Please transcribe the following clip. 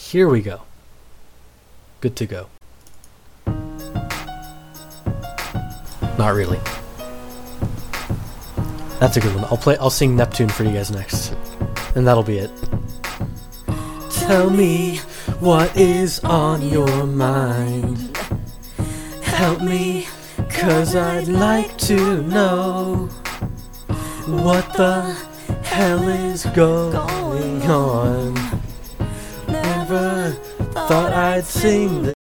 Here we go. Good to go. Not really. That's a good one. I'll sing Neptune for you guys next. And that'll be it. Tell me what is on your mind. Help me, 'cause I'd like to know what the hell is going on. Never thought I'd sing